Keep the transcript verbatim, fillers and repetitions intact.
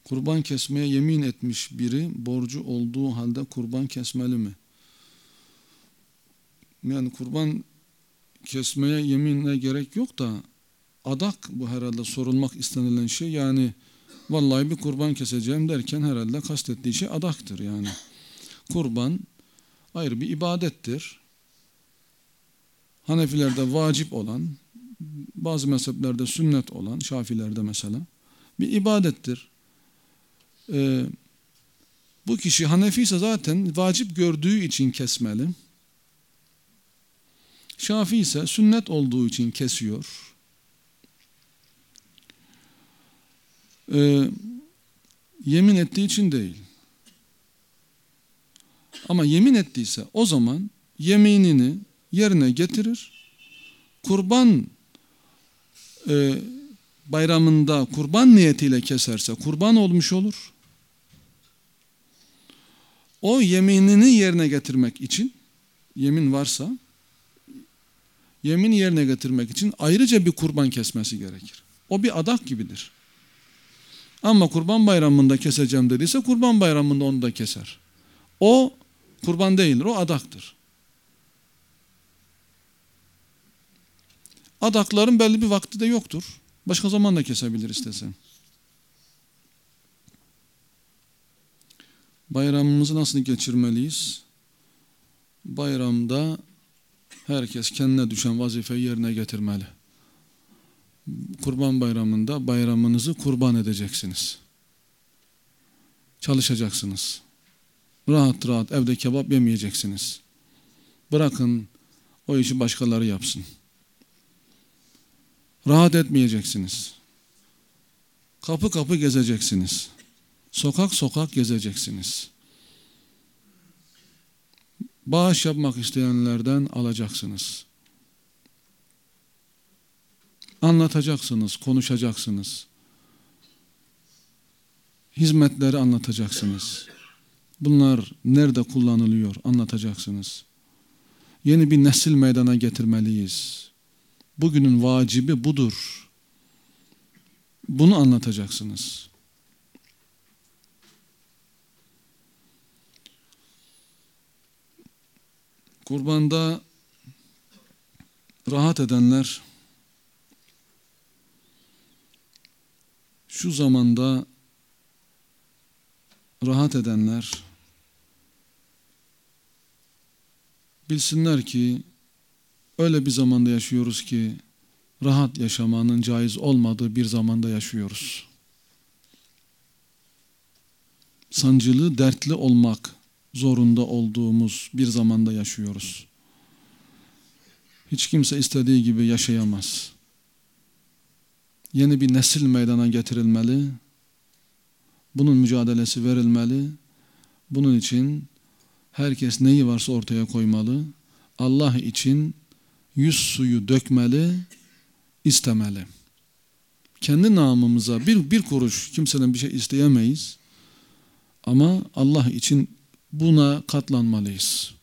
Kurban kesmeye yemin etmiş biri borcu olduğu halde kurban kesmeli mi? Yani kurban kesmeye yeminle gerek yok da adak bu herhalde sorulmak istenilen şey. Yani vallahi bir kurban keseceğim derken herhalde kastettiği şey adaktır yani. Kurban ayrı bir ibadettir. Hanefilerde vacip olan, bazı mezheplerde sünnet olan, Şafilerde mesela bir ibadettir. Ee, bu kişi Hanefi ise zaten vacip gördüğü için kesmeli. Şafii ise sünnet olduğu için kesiyor. Ee, yemin ettiği için değil. Ama yemin ettiyse o zaman yeminini yerine getirir. Kurban e, bayramında kurban niyetiyle keserse kurban olmuş olur. O yeminini yerine getirmek için, yemin varsa yemini yerine getirmek için ayrıca bir kurban kesmesi gerekir. O bir adak gibidir. Ama kurban bayramında keseceğim dediyse kurban bayramında onu da keser. O kurban değildir, o adaktır. Adakların belli bir vakti de yoktur. Başka zaman da kesebilir istesen. Bayramımızı nasıl geçirmeliyiz? Bayramda herkes kendine düşen vazifeyi yerine getirmeli. Kurban bayramında bayramınızı kurban edeceksiniz. Çalışacaksınız. Rahat rahat evde kebap yemeyeceksiniz. Bırakın o işi başkaları yapsın. Rahat etmeyeceksiniz. Kapı kapı gezeceksiniz. Sokak sokak gezeceksiniz. Bağış yapmak isteyenlerden alacaksınız. Anlatacaksınız, konuşacaksınız. Hizmetleri anlatacaksınız. Bunlar nerede kullanılıyor anlatacaksınız. Yeni bir nesil meydana getirmeliyiz. Bugünün vacibi budur. Bunu anlatacaksınız. Kurbanda rahat edenler şu zamanda rahat edenler bilsinler ki öyle bir zamanda yaşıyoruz ki rahat yaşamanın caiz olmadığı bir zamanda yaşıyoruz. Sancılı, dertli olmak zorunda olduğumuz bir zamanda yaşıyoruz. Hiç kimse istediği gibi yaşayamaz. Yeni bir nesil meydana getirilmeli. Bunun mücadelesi verilmeli. Bunun için herkes neyi varsa ortaya koymalı. Allah için yüz suyu dökmeli, istemeli. Kendi namımıza bir, bir kuruş kimseden bir şey isteyemeyiz. Ama Allah için buna katlanmalıyız.